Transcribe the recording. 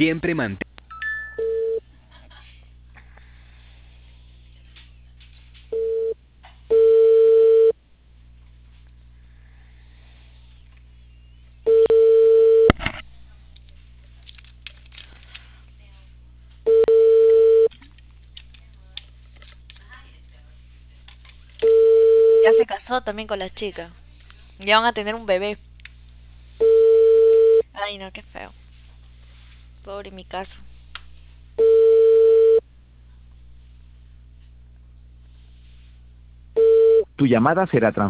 Siempre mantén. Ya se casó también con la chica. Ya van a tener un bebé. Ay, no, qué feo. Pobre mi caso. Tu llamada será transferida.